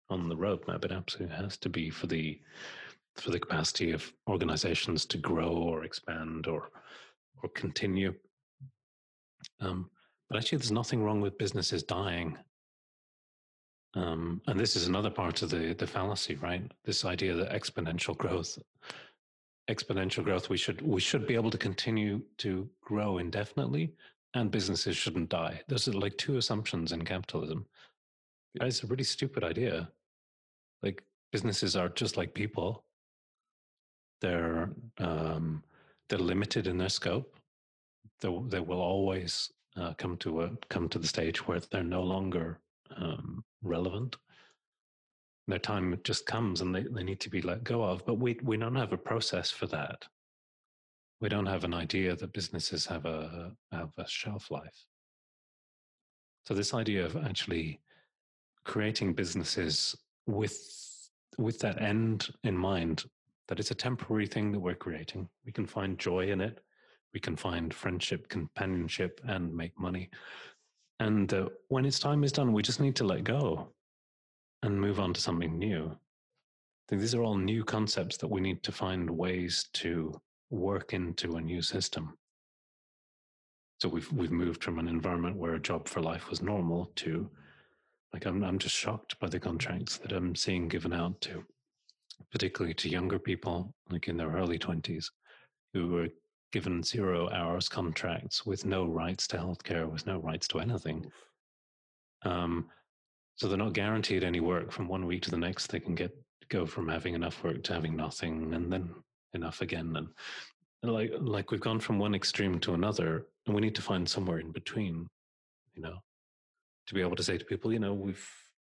on the roadmap. It absolutely has to be for the for the capacity of organizations to grow or expand or or continue. Um, but actually, there's nothing wrong with businesses dying. Um, and this is another part of the the fallacy, right? This idea that exponential growth, exponential growth, we should we should be able to continue to grow indefinitely, and businesses shouldn't die. Those are like two assumptions in capitalism. It's a really stupid idea. Like businesses are just like people. They're um, they're limited in their scope. They they will always uh, come to a come to the stage where they're no longer um, relevant. Their time just comes, and they, they need to be let go of. But we we don't have a process for that. We don't have an idea that businesses have a have a shelf life. So this idea of actually creating businesses with with that end in mind, that it's a temporary thing that we're creating. We can find joy in it. We can find friendship, companionship, and make money. And uh, when its time is done, we just need to let go and move on to something new. I think these are all new concepts that we need to find ways to work into a new system. So we've we've moved from an environment where a job for life was normal to, like, I'm I'm just shocked by the contracts that I'm seeing given out to, particularly to younger people, like in their early twenties, who were given zero hours contracts with no rights to healthcare, with no rights to anything. Um, so they're not guaranteed any work. From one week to the next, they can get go from having enough work to having nothing, and then enough again. And, and like like we've gone from one extreme to another, and we need to find somewhere in between, you know, to be able to say to people, you know, we've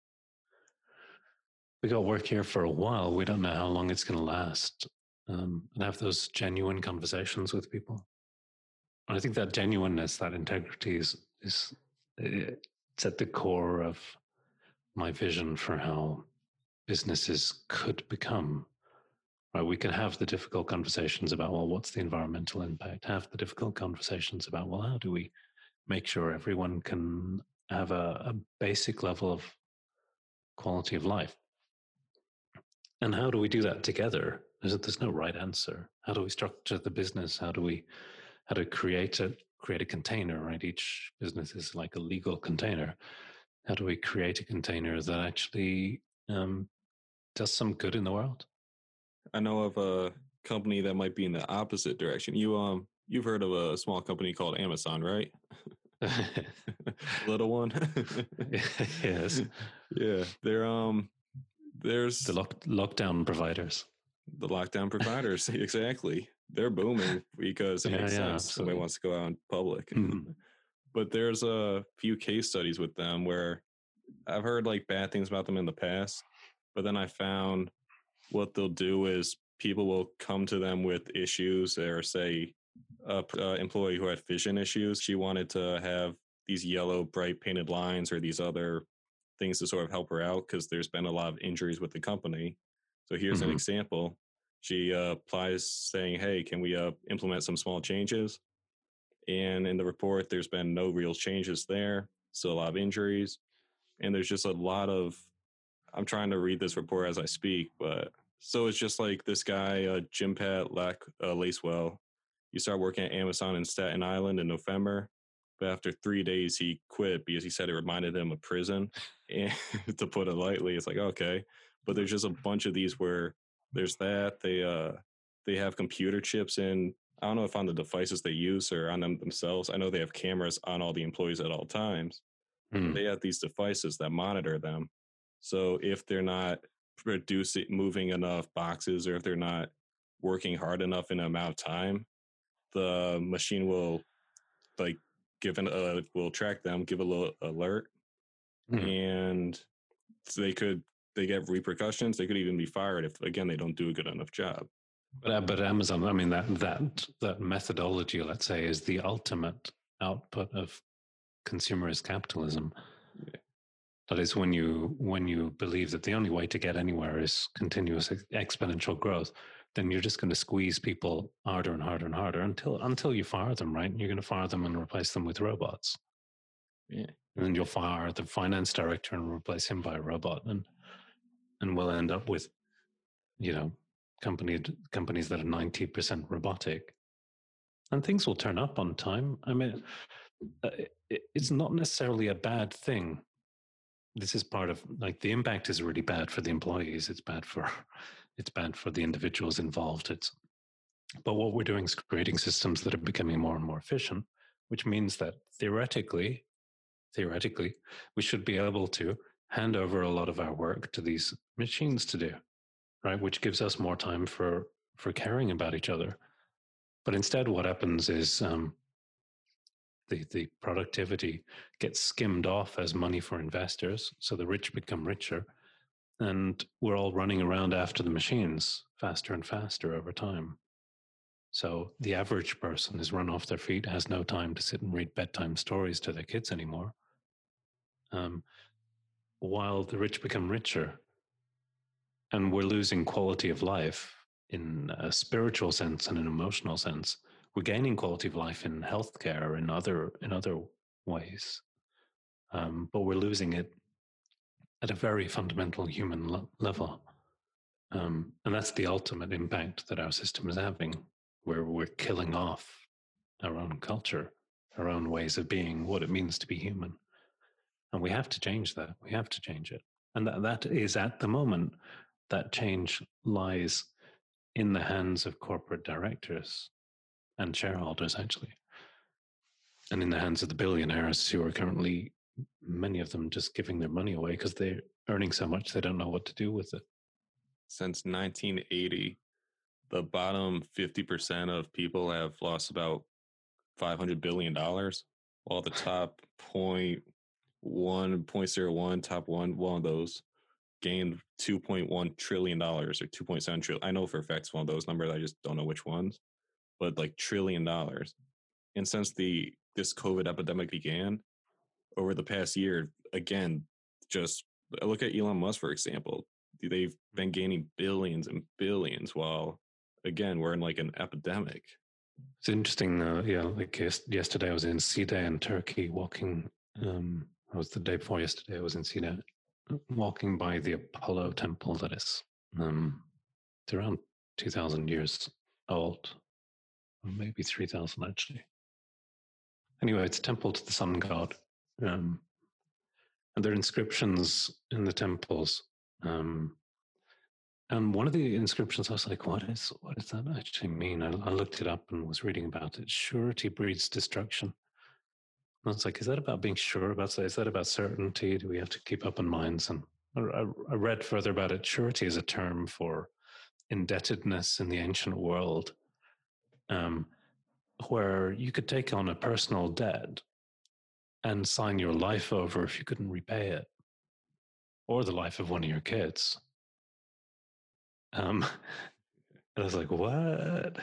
we got work here for a while. We don't know how long it's going to last, um, and have those genuine conversations with people. And I think that genuineness, that integrity, is is it's at the core of my vision for how businesses could become. Right? We can have the difficult conversations about, well, what's the environmental impact? Have the difficult conversations about, well, how do we make sure everyone can have a, a basic level of quality of life? And how do we do that together? There's, there's no right answer. How do we structure the business? How do we how to create a create a container? Right, each business is like a legal container. How do we create a container that actually um, does some good in the world? I know of a company that might be in the opposite direction. You um you've heard of a small company called Amazon, right? Little one. Yes. Yeah, they're um there's the lock, lockdown providers. The lockdown providers, exactly. They're booming because it yeah, makes yeah, sense. absolutely. Somebody wants to go out in public. Mm-hmm. But there's a few case studies with them where I've heard like bad things about them in the past, but then I found what they'll do is people will come to them with issues, or say a uh, employee who had vision issues. She wanted to have these yellow bright painted lines or these other things to sort of help her out because there's been a lot of injuries with the company. So here's mm-hmm. an example. She uh, applies saying, hey, can we uh, implement some small changes? And in the report, there's been no real changes there. Still a lot of injuries. And there's just a lot of, I'm trying to read this report as I speak, but so it's just like this guy, uh, Jim Pat Lack, uh, Lacewell. He started working at Amazon in Staten Island in November. But after three days, he quit because he said it reminded him of prison. And to put it lightly, it's like, okay. But there's just a bunch of these where there's that. They uh, they have computer chips in, I don't know if on the devices they use or on them themselves. I know they have cameras on all the employees at all times. Mm. They have these devices that monitor them. So if they're not producing, moving enough boxes, or if they're not working hard enough in an amount of time, the machine will like give an uh, will track them, give a little alert, mm. and they could they get repercussions. They could even be fired if, again, they don't do a good enough job. But uh, but Amazon, I mean, that that that methodology, let's say, is the ultimate output of consumerist capitalism. Yeah. That is, when you when you believe that the only way to get anywhere is continuous ex- exponential growth, then you're just going to squeeze people harder and harder and harder until until you fire them, right? You're going to fire them and replace them with robots. Yeah. And then you'll fire the finance director and replace him by a robot. And and we'll end up with, you know, company, companies that are ninety percent robotic. And things will turn up on time. I mean, it, it's not necessarily a bad thing. This is part of, like, the impact is really bad for the employees. It's bad for, it's bad for the individuals involved. It's, but what we're doing is creating systems that are becoming more and more efficient, which means that theoretically, theoretically, we should be able to hand over a lot of our work to these machines to do, right? Which gives us more time for, for caring about each other. But instead, what happens is um, the, the productivity gets skimmed off as money for investors. So the rich become richer. And we're all running around after the machines faster and faster over time. So the average person is run off their feet, has no time to sit and read bedtime stories to their kids anymore. Um, while the rich become richer. And we're losing quality of life in a spiritual sense and an emotional sense. We're gaining quality of life in healthcare, in other in other ways, um, but we're losing it at a very fundamental human lo- level, um, and that's the ultimate impact that our system is having, where we're killing off our own culture, our own ways of being, what it means to be human, and we have to change that. We have to change it, and that, that is at the moment that change lies in the hands of corporate directors and shareholders, actually, and in the hands of the billionaires who are currently, many of them, just giving their money away because they're earning so much they don't know what to do with it. Since nineteen eighty, the bottom fifty percent of people have lost about five hundred billion dollars, while the top zero point one, zero point zero one, top one, one of those gained two point one trillion dollars or two point seven trillion. I know for a fact it's one of those numbers. I just don't know which ones, but like trillion dollars. And since the this COVID epidemic began over the past year, again, just look at Elon Musk, for example. They've been gaining billions and billions while, again, we're in like an epidemic. It's interesting, uh, yeah, like yesterday I was in Side in Turkey walking, um, I was the day before yesterday, I was in Side walking by the Apollo temple that is, um, it's around two thousand years old, or maybe three thousand actually. Anyway, it's a temple to the sun god. Um, and there are inscriptions in the temples. Um, and one of the inscriptions, I was like, what is what does that actually mean? I, I looked it up and was reading about it. Surety breeds destruction. And I was like, is that about being sure about that? Is that about certainty? Do we have to keep open minds? And I, I read further about it. Surety is a term for indebtedness in the ancient world, um, where you could take on a personal debt and sign your life over if you couldn't repay it, or the life of one of your kids. Um, and I was like, what?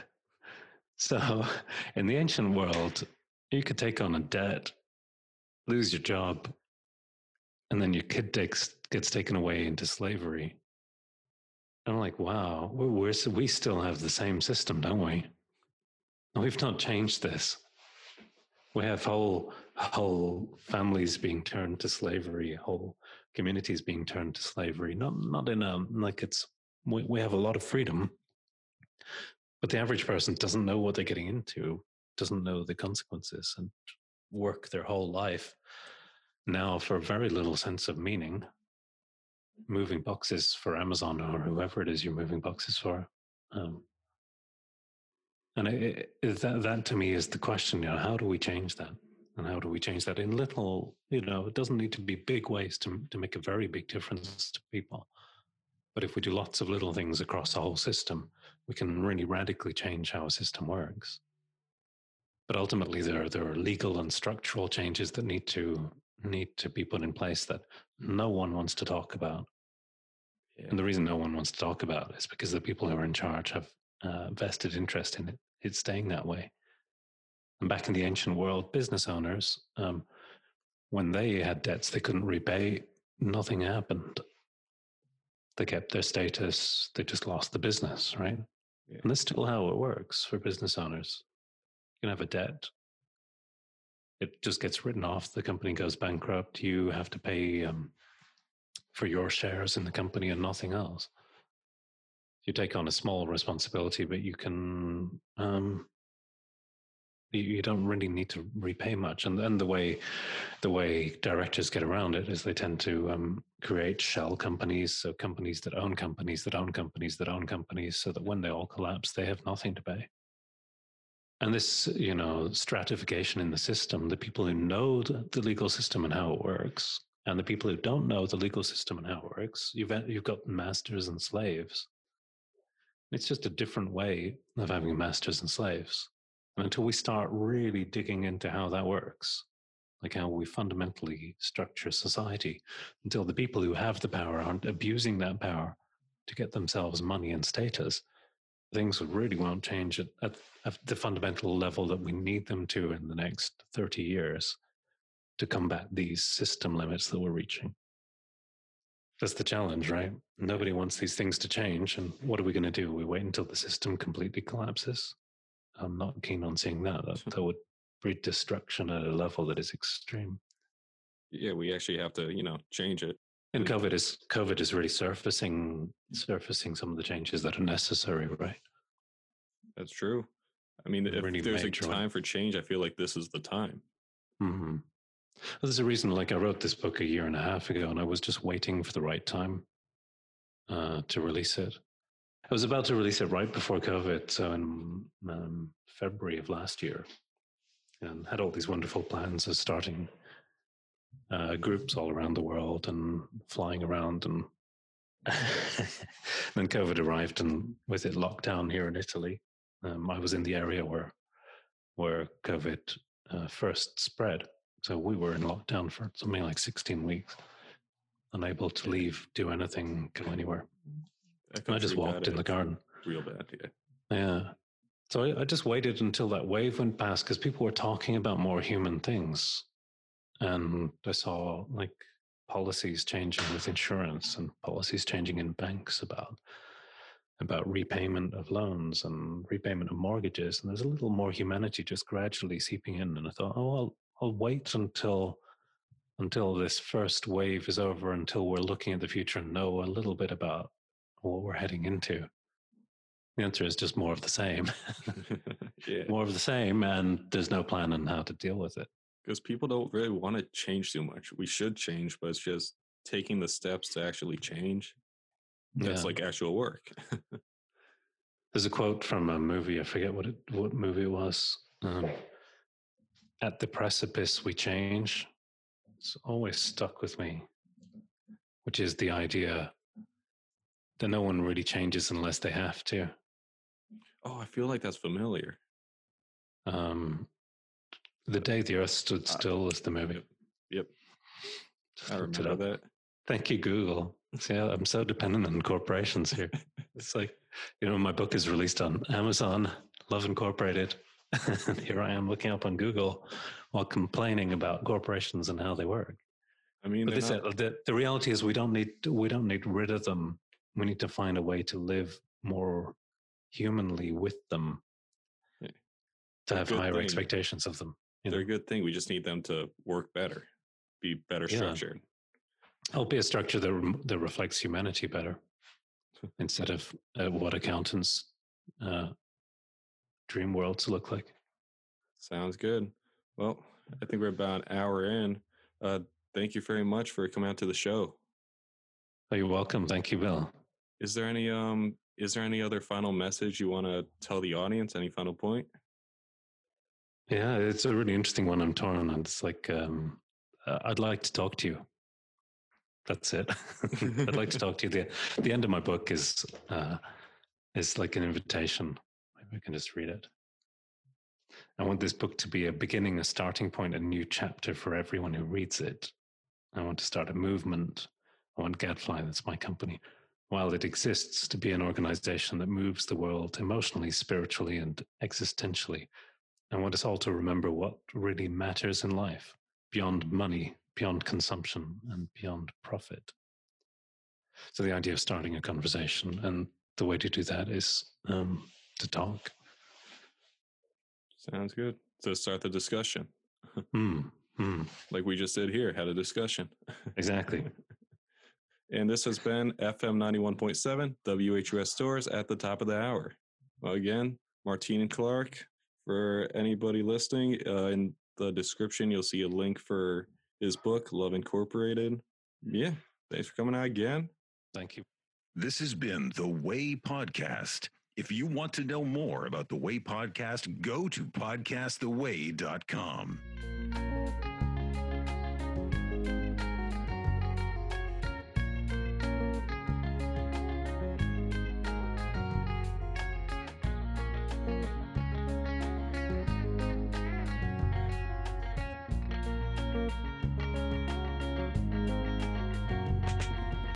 So in the ancient world, you could take on a debt, lose your job, and then your kid takes, gets taken away into slavery. And I'm like, wow, we're, we're, we still have the same system, don't we? We've not changed this. We have whole whole families being turned to slavery, whole communities being turned to slavery. Not not in a like it's we, we have a lot of freedom, but the average person doesn't know what they're getting into, doesn't know the consequences, and work their whole life now for very little sense of meaning, moving boxes for Amazon or whoever it is you're moving boxes for. Um, and it, it, that that to me is the question. You know, how do we change that? And how do we change that in little, you know, it doesn't need to be big ways to, to make a very big difference to people. But if we do lots of little things across the whole system, we can really radically change how a system works. But ultimately, there are, there are legal and structural changes that need to need to be put in place that no one wants to talk about. Yeah. And the reason no one wants to talk about it is because the people who are in charge have uh, vested interest in it. It's staying that way. And back in the ancient world, business owners, um, when they had debts they couldn't repay, nothing happened. They kept their status. They just lost the business, right? Yeah. And that's still how it works for business owners. You can have a debt. It just gets written off. The company goes bankrupt. You have to pay um, for your shares in the company and nothing else. You take on a small responsibility, but you can um, you, you don't really need to repay much. And then the way the way directors get around it is they tend to um, create shell companies, so companies that own companies that own companies that own companies, so that when they all collapse, they have nothing to pay. And this, you know, stratification in the system, the people who know the, the legal system and how it works, and the people who don't know the legal system and how it works, you've you've got masters and slaves. It's just a different way of having masters and slaves. And until we start really digging into how that works, like how we fundamentally structure society, until the people who have the power aren't abusing that power to get themselves money and status, things really won't change at, at, at the fundamental level that we need them to in the next thirty years to combat these system limits that we're reaching. That's the challenge, right? Nobody wants these things to change. And what are we going to do? We wait until the system completely collapses? I'm not keen on seeing that. That, that would breed destruction at a level that is extreme. Yeah, we actually have to, you know, change it. And COVID is COVID is really surfacing surfacing some of the changes that are necessary, right? That's true. I mean, if Really there's a major time one. for change, I feel like this is the time. Mm-hmm. Well, there's a reason, like I wrote this book a year and a half ago, and I was just waiting for the right time uh, to release it. I was about to release it right before COVID, so in um, February of last year, and had all these wonderful plans of starting uh, groups all around the world and flying around, and then COVID arrived, and with it lockdown here in Italy. Um, I was in the area where where COVID uh, first spread, so we were in lockdown for something like sixteen weeks, unable to leave, do anything, go anywhere. I just walked in the garden. Real bad, yeah. Yeah. So I, I just waited until that wave went past because people were talking about more human things. And I saw like policies changing with insurance and policies changing in banks about about repayment of loans and repayment of mortgages. And there's a little more humanity just gradually seeping in. And I thought, oh, I'll, I'll wait until until this first wave is over, until we're looking at the future and know a little bit about what we're heading into. The answer is just more of the same. Yeah. More of the same, and there's no plan on how to deal with it. Because people don't really want to change too much. We should change, but it's just taking the steps to actually change. That's Yeah. like actual work. There's a quote from a movie. I forget what it, what movie it was. Um, At the precipice, we change. It's always stuck with me, which is the idea that no one really changes unless they have to. Oh, I feel like that's familiar. Um, the Day the Earth Stood Still is the movie. Yep. Just I looked it remember up. that. Thank you, Google. See, I'm so dependent on corporations here. It's like, you know, my book is released on Amazon, Love Incorporated. And here I am looking up on Google while complaining about corporations and how they work. I mean, But they're this, not- the, the reality is we don't need we don't need rid of them. We need to find a way to live more humanly with them, Yeah. to They're a have good higher thing. expectations of them. You they're know? a good thing. We just need them to work better, be better Yeah. structured. I'll be a structure that rem- that reflects humanity better, instead of uh, what accountants' uh, dream worlds look like. Sounds good. Well, I think we're about an hour in. Uh, thank you very much for coming out to the show. Oh, you're welcome. Thank you, Bill. Is there any um is there any other final message you want to tell the audience? Any final point? Yeah, it's a really interesting one. I'm torn on. It's like um, uh, I'd like to talk to you. That's it. I'd like to talk to you. The the end of my book is uh, is like an invitation. Maybe I can just read it. I want this book to be a beginning, a starting point, a new chapter for everyone who reads it. I want to start a movement. I want Gadfly, that's my company, while it exists, to be an organization that moves the world emotionally, spiritually, and existentially. I want us all to remember what really matters in life, beyond money, beyond consumption, and beyond profit. So the idea of starting a conversation, and the way to do that is um, to talk. Sounds good. So start the discussion. Mm, mm, Like we just did here, had a discussion. exactly. And this has been F M ninety-one point seven, W H U S Stores at the top of the hour. Well, again, Martine and Clark, for anybody listening, uh, in the description, you'll see a link for his book, Love Incorporated. Yeah, thanks for coming out again. Thank you. This has been The Way Podcast. If you want to know more about The Way Podcast, go to podcast the way dot com.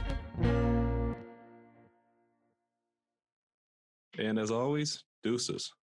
And as always, deuces.